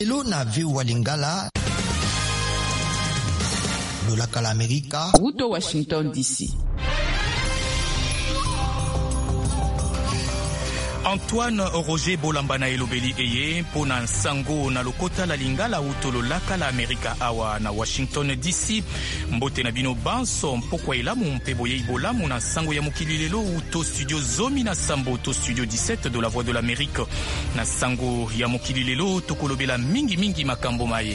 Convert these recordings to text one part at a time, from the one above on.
Lelo na VOA Lingala lolaka la Amerika Uto Washington DC. Antoine Roger Bolambana elobeli eye pona sango na lokota la Lingala utolo laka la Amerika awa na Washington DC. Mbote na bino banso mpokwa elamu mpeboye ibolamu na sango ya mokili lelo uto studio zomi na sambo to studio 17 de la Voix de l'Amérique. Na sango ya mokili lelo tokolobela mingi makambo maye.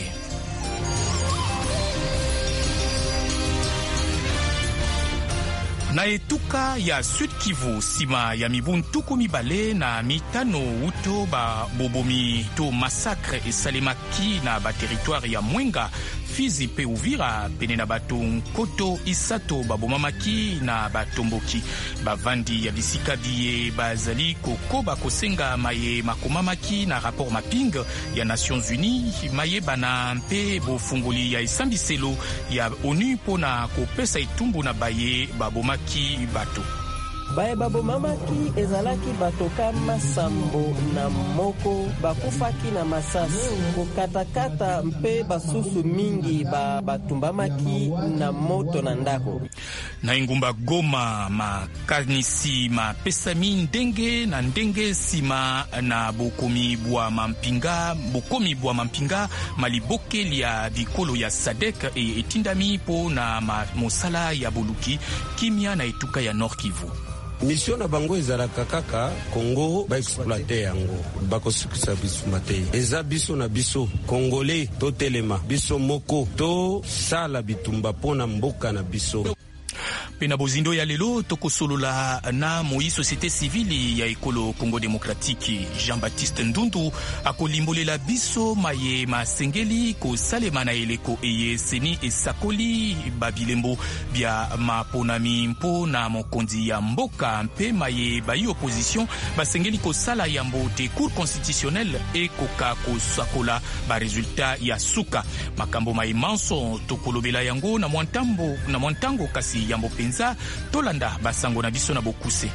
Na etuka ya Sud Kivu sima ya mibuntuku mibale na mitano uto ba bobomi to massacre esalemaki na ba territoire ya Mwenga, Fizi pe Uvira pene na bato Nkoto Isato babomamaki na batomboki. Bavandi ya bisika biye bazali kokoba kosenga maye makomamaki na rapport mapping ya Nations Unies maye bana mpe bofungoli ya esambiselo ya ONU pona kopesa etumbu na baye babomaki bato. Baye babomamaki ezalaki bato kama sambo na moko bakufaki na masasi kokatakata mpe basusu mingi batumbamaki na moto na ndako. Na ingumba Goma makanisi mapesami ndenge na ndenge sima na bokomi bwa mampinga malibokeli ya bikolo ya Sadek etindami po na mosala ya boluki kimia na etuka ya Nord Kivu. Mission na bango ezalaka kaka Congo ba exploiter yango bakosukisa biso matei eza biso na biso Congolais to telema biso moko to sala bitumba pona mboka na biso. Pena bozindo ya lelo tokosolola na moi société civile ya ekolo Congo démocratique. Jean-Baptiste Ndundu akolimbolela biso maye masengeli ko salema na eleko eye seni esakoli babilembo bia maponami mpo na mokonzi ya mboka mpe maye bayi opposition basengeli ko sala yambo te cour constitutionnelle e koka ko sakola ba resultat ya suka makambo maye manso tokolobela yango na mwantango kasi yambo penza tolanda basango na biso na bokuse.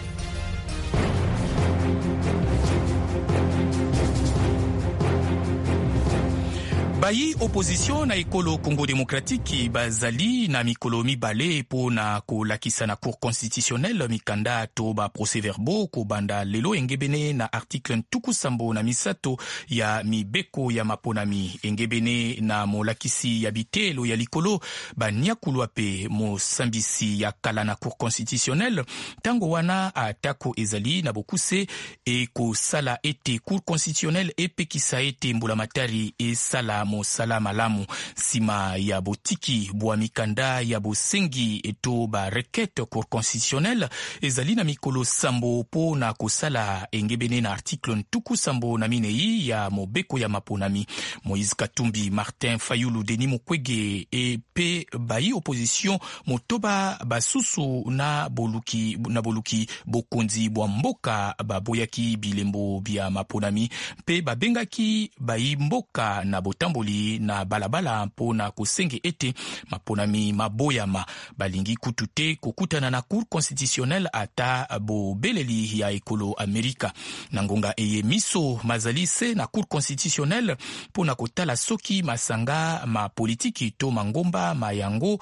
Bayi opposition na ekolo Congo démocratique bazali na mikolo mibale po na kolakisa na cour constitutionnelle mikanda to ba procès verbaux ko banda lelo engebene na article ntuku sambo na misato ya mibeko ya maponami engebene na molakisi ya bitelo ya likolo banyakulwa pe mosambisi ya kala na cour constitutionnelle tango wana atako ezali na bokuse e ko sala ete cour constitutionnelle epekisa ete mbula matari e sala mosala malamu sima ya botiki bwa mikanda ya bosengi eto ba requête cour constitutionnelle ezali na mikolo sambo po na kosala engebene na article ntuku sambo na minei ya mobeko ya maponami. Moïse Katumbi, Martin Fayulu, Denis Mukwege e pe bayi opposition motoba basusu na boluki bokonzi bwa mboka baboyaki bilembo bia maponami pe babengaki bayi mboka na botambo na balabala mpo na kosenge ete maponami maboyama balingi kutute kokutana na cour constitutionnelle ata bobeleli ya ekolo Amerika na ngonga eye miso mazalise na cour constitutionnelle mpo na kotala soki masanga ma politiki to mangomba mayango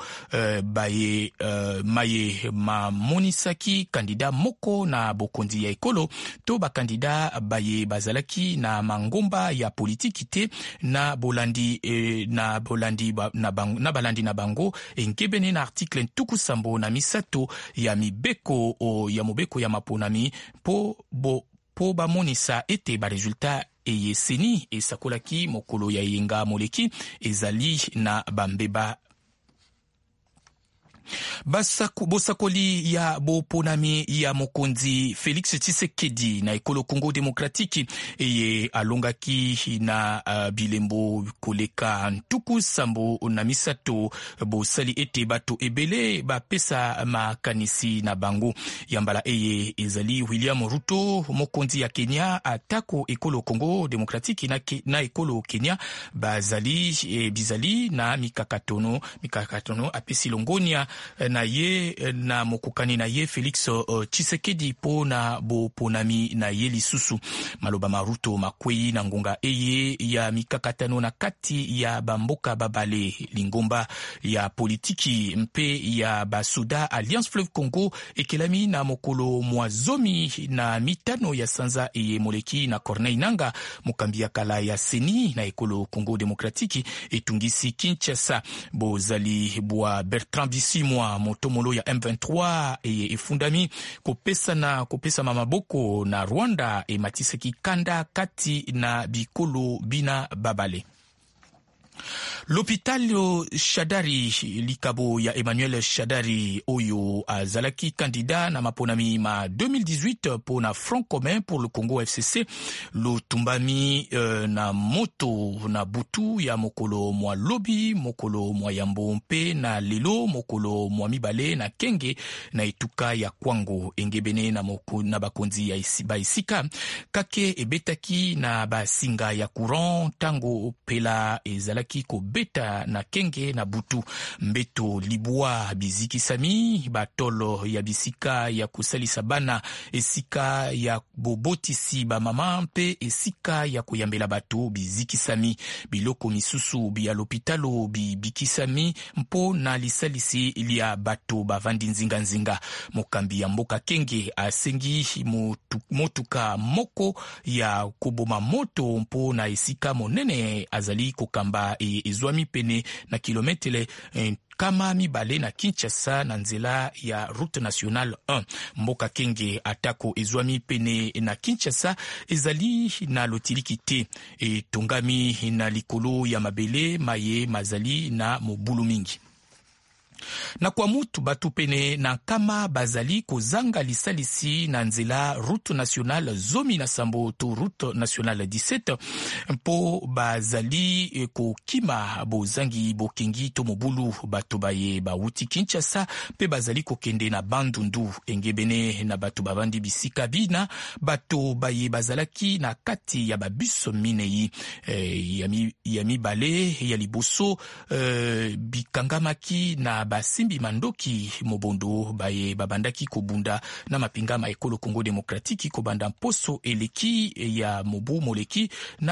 maye mamonisaki kandida moko na bokonzi ya ekolo to bakandida baye bazalaki na mangomba ya politiki te na bolandi na balandi na bango engebene na article ntuku sambo na misato ya mibeko ya mobeko ya maponami po bamonisa ete ba resultat eyeseni esakolaki mokolo ya yenga moleki ezali na bambeba. Bosakoli ya boponami ya mokonzi Félix Tshisekedi na ekolo Congo démocratique eye alongaki na bilembo koleka ntuku sambo na misato bosali ete bato ebele bapesa makanisi na bango yambala eye ezali William Ruto mokonzi ya Kenya atako ekolo Congo démocratique na ekolo Kenya bizali na mikakatono apesi longonia na ye na mokokani na ye Felix Tshisekedi po na boponami na ye lisusu. Maloba maruto makwei na ngonga eye ya mikakatano na kati ya bamboka babale lingomba ya politiki mpe ya basuda Alliance Fleuve Congo ekelami na mokolo mwazomi na mitano ya sanza eye moleki na Corneille Nangaa mokambi ya kala ya seni na ekolo Congo Demokratiki etungisi Kinshasa. Bozali bwa Bertrand Bisimwa motomolo ya M23 eye efundami kopesa maboko na Rwanda ematiseki kanda kati na bikolo bina babale. L'hôpital Shadari likabo ya Emmanuel Shadari oyo azalaki kandida na maponami ma 2018 pour na Front commun pour le Congo FCC lutumbami na moto na butu ya mokolo mwa lobi mokolo mwa yambo mpe na lelo mokolo mwa mibale na kenge na etuka ya Kwango engebene na bakonzi ya isika kake ebetaki na basinga ya courant tango pela ezalaki ko beta na kenge na butu mbeto libwa bizikisami batolo ya bisika ya kusalisa bana esika ya bobotisi ba mama mpe esika ya kuyambela bato bizikisami biloko misusu bya l'hôpitalo bikisami mpo na lisalisi lia bato bavandi nzinga mokambi ya mboka kenge asengi motuka moko ya koboma moto mpo na esika monene azali kokamba ezwami pene na kilometele kama mibale na Kinshasa na nzela ya route nationale 1. Mboka kenge atako ezwami pene na Kinshasa ezali na lotiliki te etongami na likolo ya mabele maye mazali na mobulu mingi. Na kwa mutu batu pene na kama bazali kozanga lisalisi na nzela route nationale zomi na sambo to route nationale 17 mpo bazali kokima bozangi bokengi to mobulu batu baye bauti Kinshasa pe bazali kokende na Bandundu engebene na batu bavandi bisika bina batu baye bazalaki na kati ya babiso minei ya mibale ya liboso bikangamaki na basimbi mandoki mobondo baye babandaki kobunda na mapingama ekolo Congo Demokratiki kobanda mposo eleki ya mobu moleki na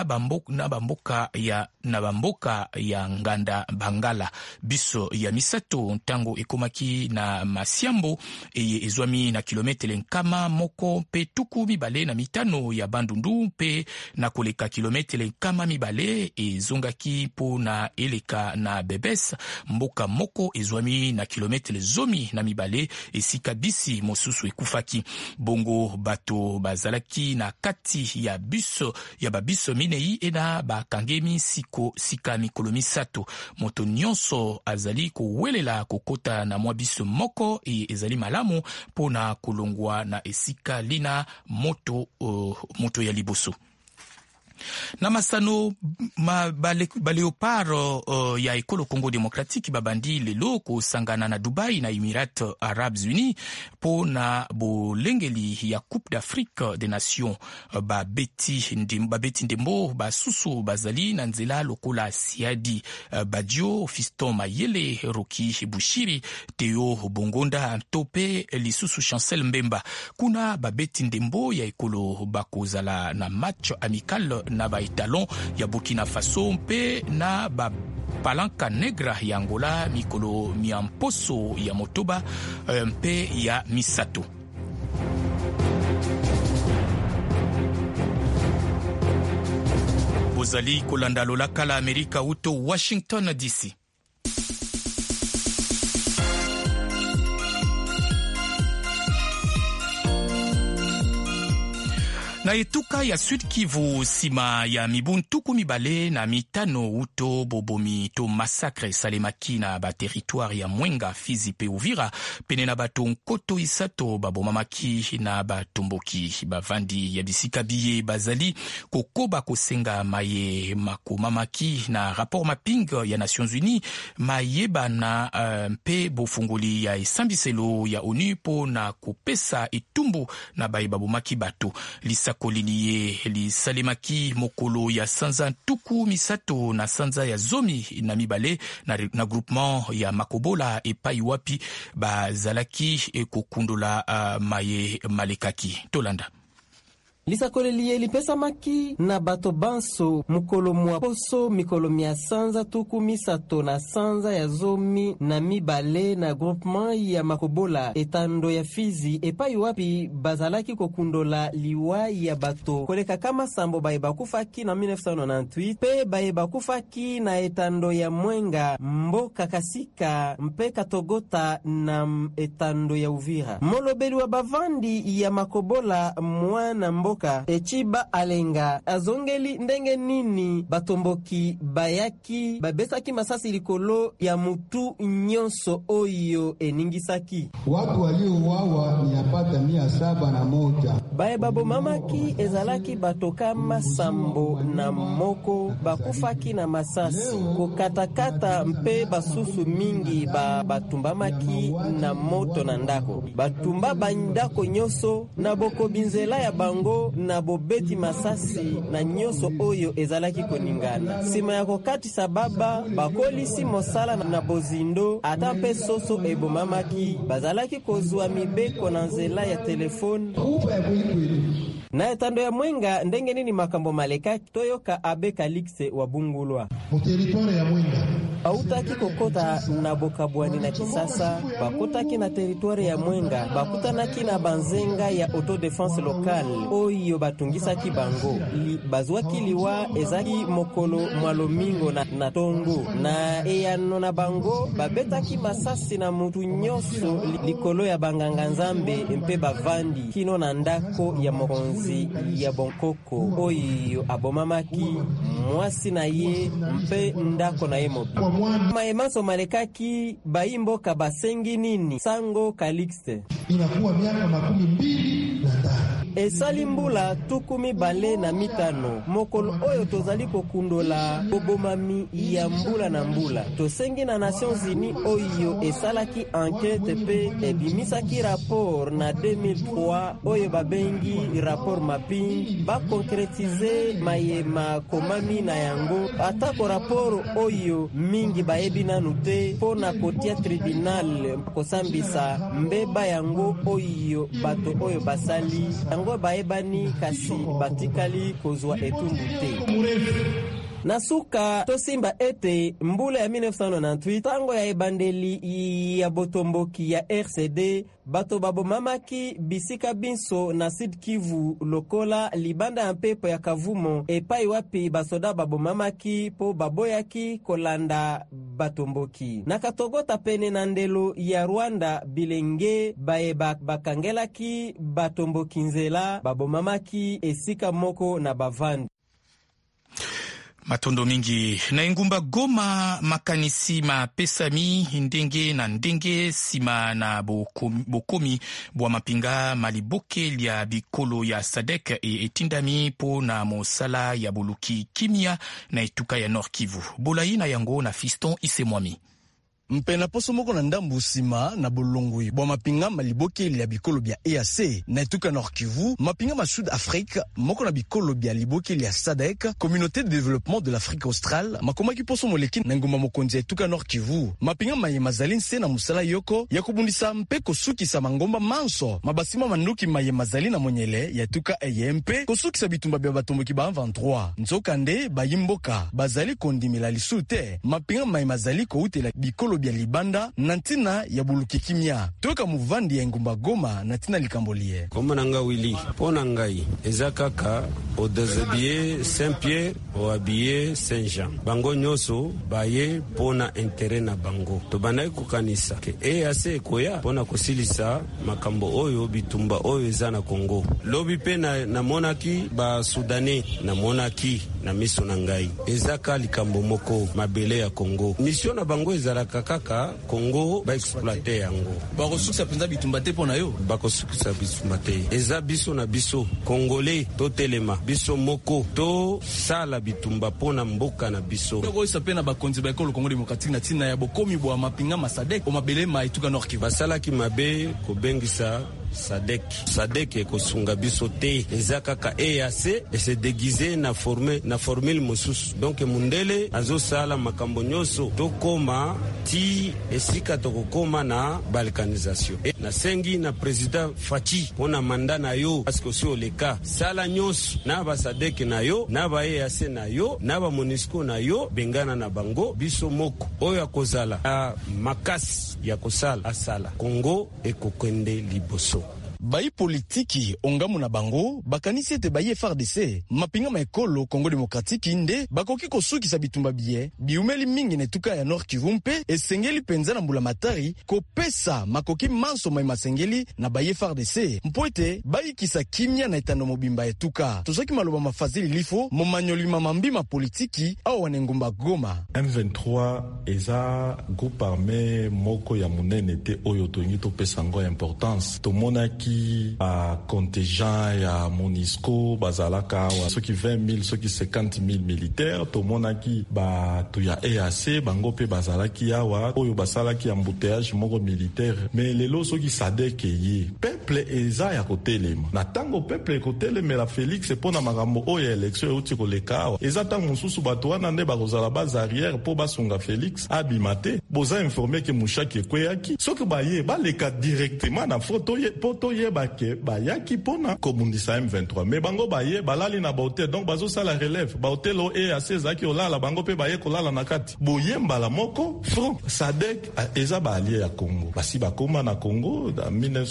bamboka ya nganda bangala biso ya misato ntango ekomaki na masiambo eye ezwami na kilometele nkama moko pe tuku mibale na mitano ya Bandundu pe na koleka kilometele nkama mibale ezongaki po na eleka na Bebes mboka moko ezwami na kilometele zomi na mibale esika bisi mosusu ekufaki bongo bato bazalaki na kati ya biso ya babiso minei ena bakangemi sika mikolo misato moto nyonso azali kowelela kokota na mwa biso moko ezali malamu pona kolongwa na esika lina moto ya liboso. Na masano baleopard ya ekolo Congo Demokratiki babandi lelo kosangana na Dubai na Emirates Arabes Unis po na bolengeli ya Coupe d'Afrique des Nations babeti ndembo basusu bazali na nzela lokola Siadi Badio Fiston Mayele Roki Bushiri Theo Bongonda Tope lisusu Chancel Mbemba kuna babeti ndembo ya ekolo bakozala na match amical na baetalon ya Burkina Faso mpe na palanka negra ya Angola mikolo miamposo ya motoba mpe ya misato. Bozali kolanda lolaka la Amerika uto Washington DC. Na etuka ya Sud Kivu sima ya mibuntuku mibale na mitano uto bobomi to massacre salemaki na ba territoire ya Mwenga, Fizi pe Uvira pene na bato nkoto isato babomamaki na batomboki bavandi ya bisika biye bazali kokoba kosenga maye makomamaki na rapport mapping ya Nations Unies mayeba na mpe bofungoli ya esambiselo ya ONU po na kopesa etumbu na baye babomaki bato lisa lisakolili lisalemaki mokolo ya sanza tuku misato na sanza ya zomi na mibale na groupement ya Makobola epai wapi bazalaki kokundola maye malekaki. Tolanda. Lisakoleli lipesamaki na bato banso mukolo mwa poso mikolo mia sanza tuku misato na sanza ya zomi na mibale na groupement ya Makobola etando ya Fizi epai wapi bazalaki kokundola liwa ya bato koleka kama sambo baeba kufaki na 1998 pe baeba kufaki na etando ya Mwenga Mboka Kasika mpe Katogota na etando ya Uvira. Molobeli wa bavandi ya Makobola mwana Mboka Echiba Alenga azongeli ndenge nini batomboki bayaki babesaki masasi likolo ya mutu nyonso oyo eningisaki. Watu waliouawa ni yapata 701. Bae babo mamaki ezalaki batoka masambo na moko bakufaki na masasi kokatakata mpe basusu mingi batumbamaki na moto na ndako. Batumba bandako nyonso na boko binzela ya bango na bobeti masasi na nyoso oyo ezalaki koningana. Sima ya kokati sababa bakolisi mosala na bozindo ata mpe soso ebomamaki bazalaki kozwa mibeko na nzela ya telefone. Na etando ya Mwenga ndenge nini makambo maleka toyoka Abe Kalixte wa Bungulwa. Territoire ya Mwenga autaki kokota na Bokabwani na Kisasa bakotaki na territoire ya Mwenga bakutanaki na banzenga ya autodefense locale oyo batungisaki bango bazwaki liwa ezaki mokolo mwalomingo na tongo na eyano na bango babetaki masasi na mutu nyonso likolo ya banganga nzambe mpe bavandi kino na ndako ya mokonzi ya Bonkoko oyo abomamaki mwasi na ye mpe ndako na ye mobi. Maemanso malekaki baimboka basengi nini Sango Kalixte inakuwa miaka 25. Esali mbula tukumi bale na mitano mokolo oyo tozali kokundola bobomami ya mbula na mbula tosengi na Nations Unies oyo esalaki enquête pe ebimisaki rapport na 2003 oyo babengi rapport mapping bakonkretize mayema komami na yango atako rapport oyo mingi baebi nanu te pona kotia tribunal kosambisa mbeba yango oyo bato oyo basali yango baebani kasi batikali kozwa etumbu te. Nasuka tosimba ete mbula ya 1998 tango ya ebandeli ya botomboki ya RCD bato babomamaki bisika binso na Sud Kivu lokola libanda ya mpepo ya Kavumo epai wapi basoda babomamaki po baboyaki kolanda batomboki. Na Katogota pene na ndelo ya Rwanda bilenge baeba bakangelaki batomboki nzela babomamaki esika moko na bavandi. Matondo mingi na engumba Goma makanisi mapesami ndenge na ndenge sima na bokomi bwa mapinga maliboke lia bikolo ya Sadek etindami po na mosala ya boluki kimia na etuka ya Nord Kivu. Bolai na yango na Fiston Isemwami. Mpena poso moko na ndambu sima na bolongwe bwa mapinga maliboke lia bikolo bya EAC na etuka Nord Kivu mapinga ma Sud Afrique moko na bikolo bya liboke lia SADC Communauté de développement de l'Afrique australe makomaki poso moleki na nguma mokonzi etuka Nord Kivu mapinga maye mazali nse na musala yoko ya kubundisa mpe kosukisa mangomba manso mabasima manduki maye mazali na monyele ya etuka EMP kosukisa bitumba bya batomboki ba 23 nzokande bayimboka bazali kondimela lisute mapinga maye mazali ko utela bikolo bya libanda nantina ya buluki kimia toka muvandi ya ngumba Goma natina likambolie koma nanga wili pona ngai ezakaka odezebie Saint-Pierre o abie Saint-Jean bango nyoso baye pona intérêt na bango to banai kukanisa ke EAC koya pona kosilisa makambo oyo bitumba oyo ezana Kongo lobi pe na monaki ba Sudanais na monaki na miso na ngai ezaka likambo moko mabele ya Kongo mission na bango ezalaka kaka Kongo ba exploiter yango bakosukisa penza bitumba te pona yo bakosukisa bitumba te eza biso na biso Congolais to telema biso moko to sala bitumba pona mboka na biso ko isa pena bakonzi ba ekolo Congo démocratique na tina ya bokomi bwa mapinga masadek o mabele ma etuka Nord Kivu basala ki mabe ko bengisa sadek ekosunga biso te eza kaka EAC ese déguisé na formule mosusu donc mundele azosala makambo nyonso tokoma ti esika tokokoma na balkanisation na sengi na président Faci pona manda na yo parce que si oleka sala nyonso na ba sadek na yo na ba EAC na yo na ba MONUSCO na yo bengana na bango biso moko oyo akozala makasi ya kosala asala Kongo ekokende liboso. Bayi politiki ongamu na bango bakanisi ete bayi FARDC mapinga maekolo Kongo Demokratiki nde bakoki kosukisa bitumba biumeli mingi netuka ya Nord Kivu mpe esengeli penza na mbula matari kopesa makoki manso mai masengeli na bayi FARDC mpo ete bayikisa kimia na etando mobimba etuka tozoki maloba mafazili lifo momanyoli mamambima politiki awa wanengumba Goma. M23 eza groupe armé moko ya munene te oyo toyingi topesa ngo importance tomonaki a contingent ya MONUSCO bazalaka awa soki 20,000 soki 50,000 militaires tomonaki bato ya EAC bango pe bazalaki awa oyo basalaki embouteillage moko militaire mais lelo soki sadek ye peuple eza ya kotelema na tango peuple ekotelemela Félix mpona makambo oyo élection euti koleka awa eza ntango mosusu bato wana nde bakozala base arrière mpo basunga Félix abima te boza informe ke mushaki ekweyaki soki baye baleka directement na foto yebake bayaki pona komundisa M23 mais bango baye balali na bahotel donc bazosala relève bahotel o EAC ezaki olala bango pe baye kolala na kati boye mbala moko front sadek eza baalie ya Congo basi bakoma na Congo da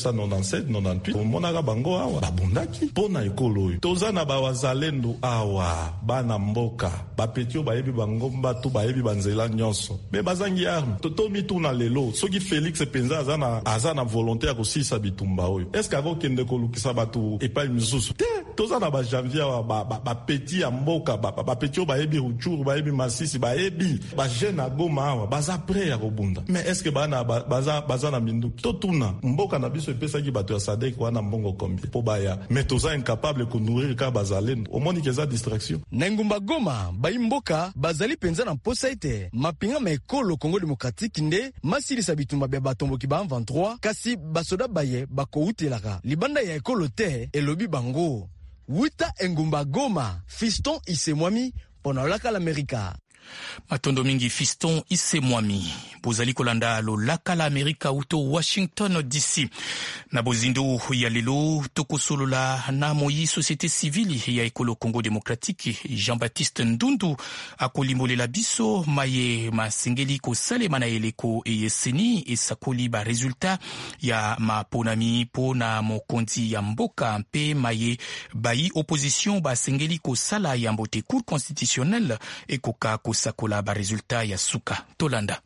1997-98 omonaka bango awa babundaki pona ekolo oyo toza na bawazalendo awa bana mboka bapetio bayebi bango mbatu bayebi banzela nyonso me bazangi arme totomi tuna lelo soki Félix penza aza na volonté ya kosisa bitumba oyo est-ce qu'avokende kolukisa batu epai misusu te toza na bajanvier awa bapeti ya mboka bapeti oyo bayebi Ruchuru bayebi Masisi bayebi bajene ya Goma awa baza pre ya kobunda mais est-ce que baza na minduki totuna mboka na biso epesaki bato ya sadek wana mbongo combien po baya mais toza incapable konourrir ka bazalendo omoni keza distraction na ngumba Goma bayi mboka bazali penza na mposa ete mapinga maekolo Kongo Demokratiki nde masilisa bitumba bya batomboki ba 23 kasi basoda baye bakoutelaka libanda ya ekolo te elobi bango wita engumba Goma Fiston Isemwami pona laka l'Amerika. Matondo mingi Fiston Isemwami bozali kolanda lo laka la Amerika uto Washington DC na bozindo ya lelo tokosolola na moyi société civile ya ekolo Congo Démocratique Jean-Baptiste Ndundu akolimbolela biso maye masengeli kosalema na eleko eyeseni esakoli ba resultat ya maponami pona mokonzi ya mboka mpe maye bayi opposition basengeli kosala ya mbote cour constitutionnelle ekoka kosakola ba resultat ya suka tolanda.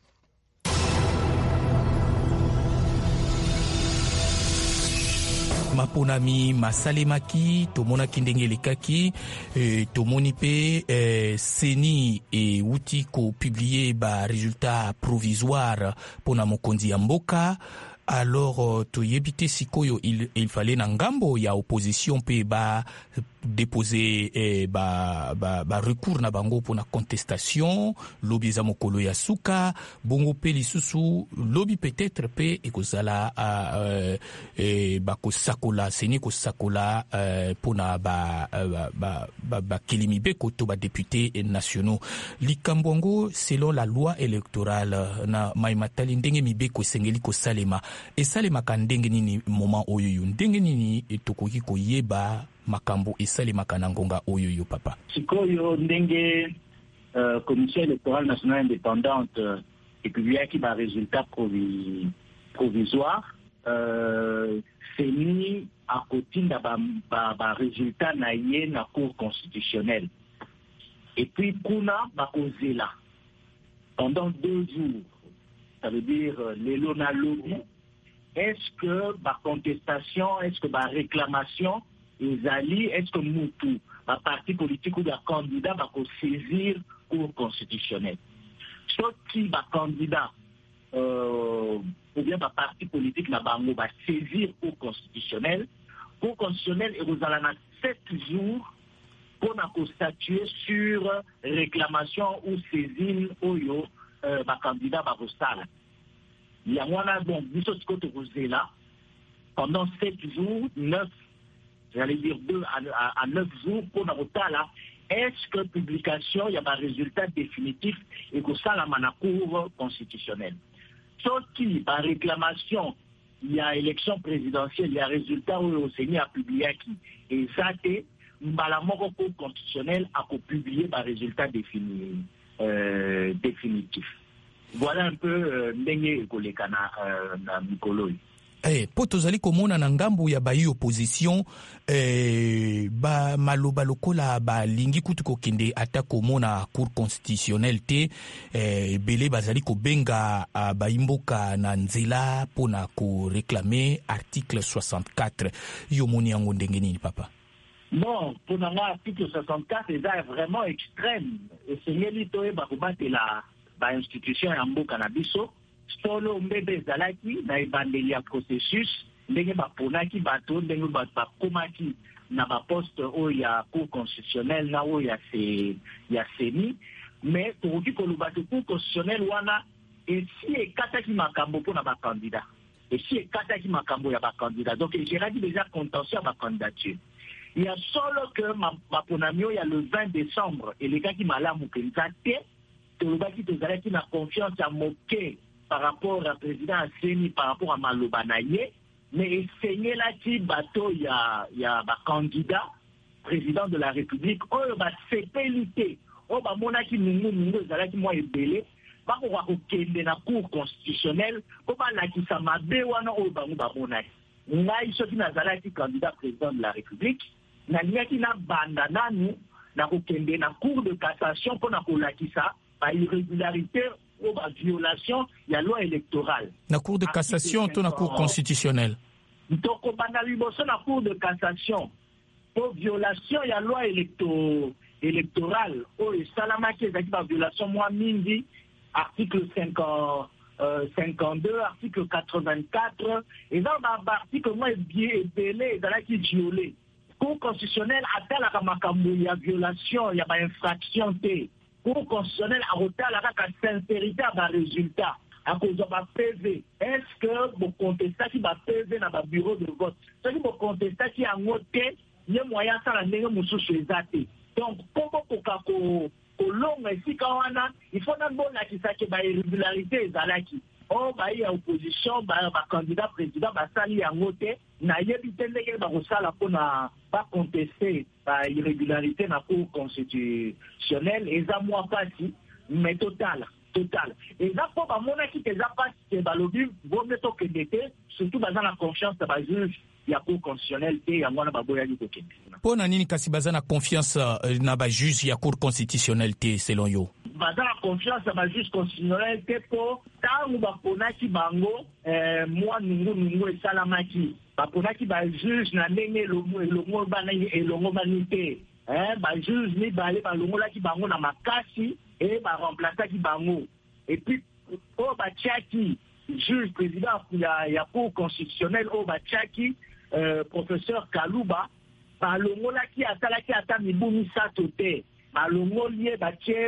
Maponami masalemaki tomonaki ndenge elekaki tomoni pe seni uti ko publier ba résultat provisoire pona mokonzi ya mboka. Alors toyebite sikoyo il fallait na ngambo ya opposition pe ba déposer ba recours na bango pour na contestation lobby za mokolo ya suka bongo pe lisusu lobby peut-être pe ekozala ba kosakola seni kosakola pona ba kilimibe koto ba députés nationaux likambongo selon la loi électorale na maimatali ndenge mibeko sengeli ko salema esalemaka ndenge nini moment oyo ndenge nini tokoki koyeba makambo esalemaka na ngonga oyo papa sikoyo ndenge commission électorale nationale indépendante epubliaki ba résultat provisoire seni akotinda ba résultat na ye na cour constitutionnelle et puis kuna bakozela pendant 2 jours ça veut dire lelo na lobby est-ce que ba contestation est-ce que ba réclamation ezali est-ce que mutu ba parti politique ou ba candidat ba ko saisir cour constitutionnelle soki ba candidat ou bien ba parti politique na bango ba saisir cour constitutionnelle et vous allez na 7 jours pour na ko statuer sur réclamation ou saisine oyo ba candidat ba kosala. Il y a donc biso sikoto kozela pendant 7 jours, 9, j'allais dire 2 à 9 jours, pour Narotala, est-ce que publication, il y a un résultat définitif et que ça, la Cour constitutionnelle. Sauf qui, par réclamation, il y a élection présidentielle, il y a résultat où le Seigneur a publié qui. Et ça, c'est la Cour constitutionnelle a publié par résultat définitif. Voilà un peu ndenge kolekana na mikolo. Po tozali komona na ngambu ya bayi opposition ba maloba lokola ba lingi kutu kokende ata komona cour constitutionnelle te belé bazali ko benga bayimboka na nzela pona ko réclamer article 64 yo moni yango ndenge nini papa? Non, pour l'article 64 c'est vraiment extrême et c'est lito e ba kobatela ba institution ya mboka na biso. Solo mbebe zalaki na ebandeli ya processus ndenge baponaki bato ndenge bakomaki na baposte oyo ya cour constitutionnelle na oyo ya seni mais tokoki koloba te cour constitutionnelle wana esi ekataki makambo mpona bakandidat esi ekataki makambo ya bakandidat donc géradi déjà contentieux ya bacandidature il y a solo que maponami oyo ya le 20 décembre elekaki malamu mpenza te tolobaki tozalaki na confiance ya moke par rapport à président Asseni, par rapport à Malobanaye, mais enseigner là qui bateau il y a candidat président de la République, oh bah c'est pénité, oh bah mon aki mungu zalaki moi ebele, ba ko kende na cour constitutionnelle, ko ba la ki sa mabe wana oh bah mon aki. Ngai soki na zalaki candidat président de la République, na liaki na banda nanu na ko kende na cour de cassation pour na ko la ki sa ba irrégularité ou la violation de la loi électorale. La Cour de cassation ou la Cour constitutionnelle? Donc, on a la Cour de cassation pour violation de la loi électorale. Oh, et Salama qui est la violation, moi, mindi, article 52, article 84, et dans l'article, moi, bien belé, dans la qui violé. Cour constitutionnelle a-t-elle il y a violation, il y a infraction, Cour constitutionnelle a retard la sincérité à résultat à cause de ma PV. Est-ce que vous contestez qui va PV dans le bureau de vote? Si vous contestez qui a noté, il y a moyen de faire la négo sur les athées. Donc, comment il faut d'abord la qui s'acquiert irrégularité et zalaki. Oh, bah, il y a opposition, bah, candidat président, bah, ça, il y a noté. Na yebite ndenge ba kosala pona pas contester ba irrégularité na cour constitutionnelle eza moi pasi mais total eza po ba mona ki eza pasi ke ba lobi bo meto kedete surtout baza na confiance ba juge ya cour constitutionnelle te ya mwana ba boya li kokende pona nini kasi baza na confiance na ba juge ya cour constitutionnelle te selon yo baza na confiance na ba juge constitutionnelle te po tangu ba ponaki bango moi nungu esalamaki baponaki bajuge na ndenge elongo banite bajuge mibale balongolaki bango na makasi e baremplaçaki bango et puis oyo batiaki juge président ya cour constitutionnelle oyo batiaki professeur Kaluba balongolaki asalaki ata mibu misato te balongoli ye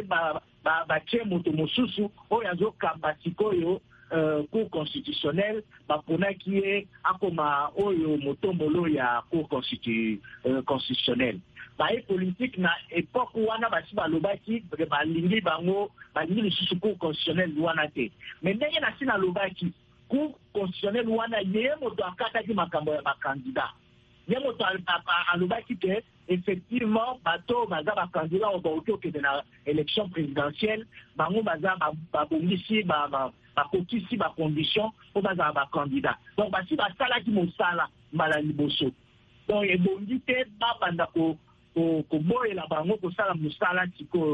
batie moto mosusu oyo azokamba sikoyo cour constitutionnelle baponaki ye akoma oyo motombolo ya cour constitutionnelle baye politique na époque wana basi balobaki balingi bango balingi lisusu cour constitutionnelle wana te mais ndenge nasi nalobaki cour constitutionnelle wana ye moto akataki makambo ya bakandidat ye moto alobaki te effectivement bato baza bakandidat oyo bauki okende na élection présidentielle bango baza babongisi bakokisi bacondition po bazala bakandidat donc basi basalaki mosala mbala liboso donc ebongi te babanda koboyela bango kosala mosala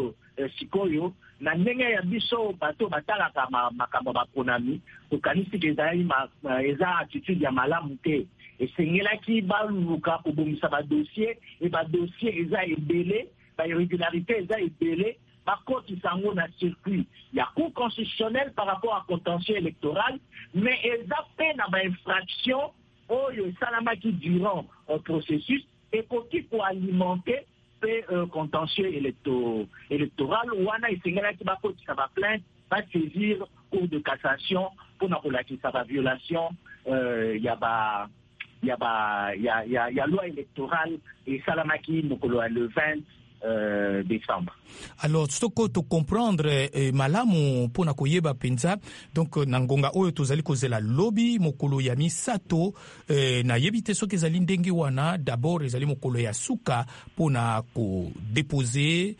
sikoyo na ndenge ya biso bato batalaka makambo baponami tokanisi ke eza attitude ya malamu te esengelaki baluluka kobongisa badossier e badossier eza ebele bairrégularité eza ebele bakotisa yango na circuit ya cour constitutionnelle par rapport à contentieux électoral mais eza pe na bainfraction oyo esalamaki durant un processus ekoki koalimenter pe contentieux électoral wana esengelaki bakotisa baplainte basaisir cour de cassation mpona kolakisa baviolation ya ya loi électorale et salamaki mokolo le 20 décembre. Alors soko to comprendre malamu pona koyeba penza donc nangonga oyo tozali kozela lobby mokolo ya misato na yebite soki ezali ndenge wana d'abord ezali mokolo ya suka pona ko déposer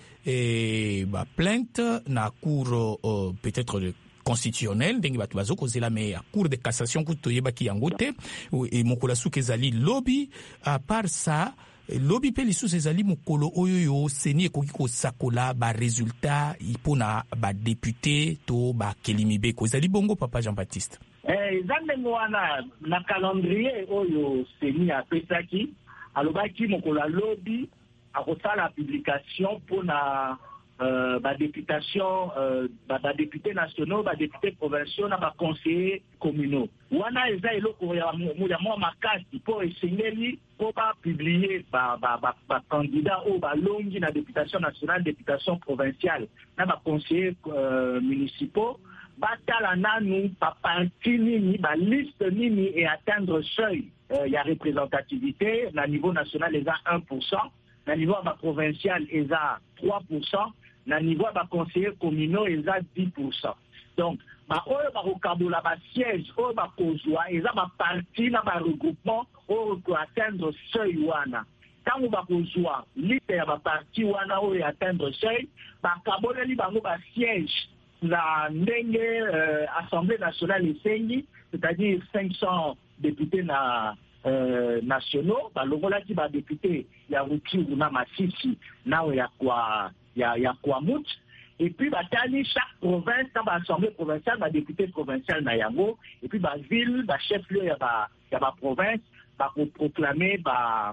ba plainte na cour peut-être constitutionnel ndenge bato bazokozela me ya cour de cassation kuto yebaki yango te et mokolo suka ezali lobby. À part ça lobby pe lisusu ezali mokolo oyo yo seni ekoki kosakola ba résultat ipona ba député to ba kelimibeko ezali bongo papa Jean-Baptiste. Ezandengo wana na calendrier oyo seni apesaki alobaki mokolo lobby akosala publication pona ba députation ba députés nationaux ba députés provinciaux na ba conseillers communaux wana eza eloko ya mwa makasi po esengeli po ba publier ba candidat au ba longi na députation nationale députation provinciale na ba conseillers municipaux batala nanu pa parti nini ba liste nini et atteindre seuil ya représentativité na niveau national eza 1%, na niveau ba provincial eza 3%, na niveau ba conseillers communaux eza 10%. Donc ba oyo ba kokabola ba siège oyo ba kozwa eza ba parti na ba regroupement oyo ko atteindre seuil wana. Tango ba kozwa liste ya ba parti wana oyo atteindre seuil ba kaboleli bango ba siège la ndenge Assemblée nationale esengi, c'est-à-dire 500 députés nationaux, ba longola ki ba député ya Rutshuru na Masisi na ya kwa Mut, et puis ba tali chaque province dans ba assemblée provinciale ba député provincial na yango, et puis ba ville ba chef-lieu ya ba province ba proclamer ba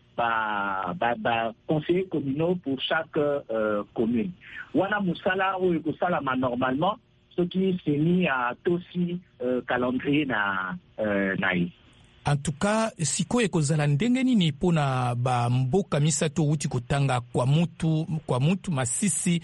conseillers communaux pour chaque commune. Wana musala oyo kosalama normalement ce qui s'est mis à tosi calendrier na En tout cas, siko ekozala ndenge nini pona ba mboka misato uti kotanga kwa mutu Masisi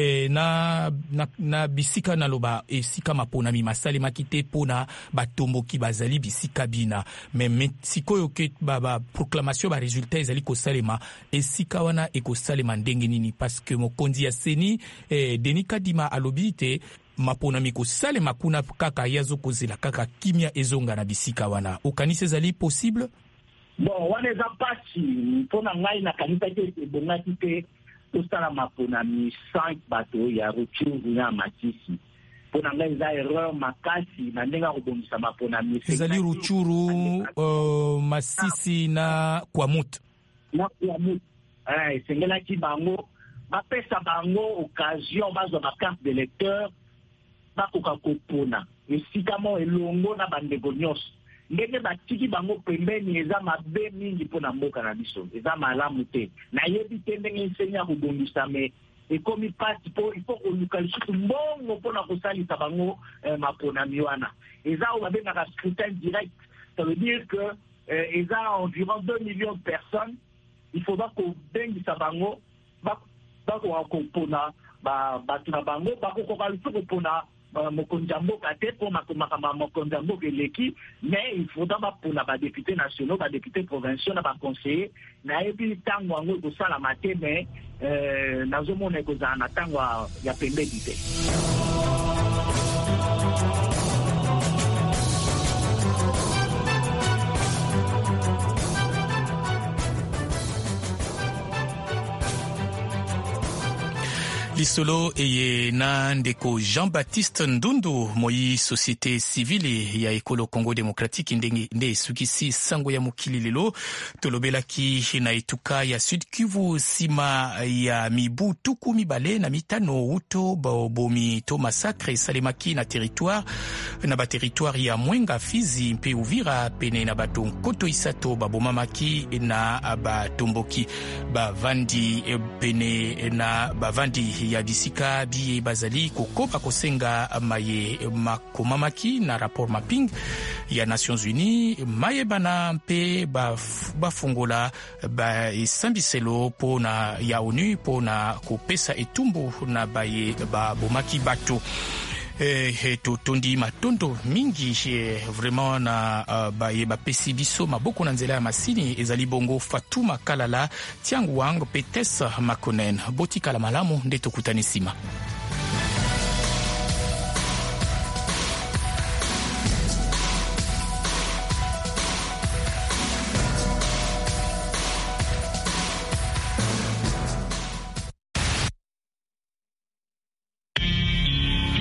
na bisika na loba esika mapona mi masale makite pona batomboki bazali bisika bina mais siko yoke ba proclamation ba résultat ezali kosalema esika wana ekosalema ndenge nini parce que mokonzi ya seni Denis Kadima alobite mapona miko sale makuna kaka yazo kozela kaka kimia ezonga na bisika wana okanisi ezali possible. Bon wana eza pasi mpona ngai na kanisa ke ebongaki te tosala mapona mi 5 bato ya Rutshuru na Masisi mpona ngai eza erreur makasi na ndenge kobongisa mapona mi ezali Rutshuru Masisi na Kwamut esengelaki bango bapesa bango occasion bazwa ba carte de lecteur bakoka kopona esika mo elongo na bandeko nyonso ndenge batiki bango pembeni eza mabe mingi mpona mboka na biso eza malamu te nayebi te ndenge nsenya kobongisa me ekomi pasi po ifo koluka lisusu mbongo mpona kosalisa bango maponami wana eza oyo babengaka scrutin direct. Ça veut dire que eza environ 2 millions de personnes il faudra kobengisa bango bakoka kopona bato na bango bakokoka lisusu kopona mokonzi ya mboka te po makambo mokonzi ya mboka eleki mais il faudra bapona ba députés nationaux ba députés provinciaux na ba conseillers nayebi ntango yango ekosalama te mais nazomona ekozala na ntango ya pembeni te. Lisolo eye na ndeko Jean-Baptiste Ndundu moi société civile ya ekolo Congo démocratique nde sukisi sango ya mokili lelo tolobelaki na etuka ya Sud Kivu sima ya mibu tuku mibale na mitano uto bomi to massacre salemaki na territoire ya Mwenga, Fizi mpe Uvira pene na bato Nkoto Isato babomamaki na batomboki bavandi pene na bavandi ya bisika biye bazali kokoba kosenga maye makomamaki na rapport mapping ya Nations Unies maye bana mpe bafungola esambiselo pona ya ONU pona kopesa etumbu na baye babomaki bato. totondi matondo mingi vraiment na bapesi biso maboko na nzela ya masini ezali bongo Fatuma Kalala, Tiang Wang, Petes Makonen. Botikala malamu nde tokutani sima.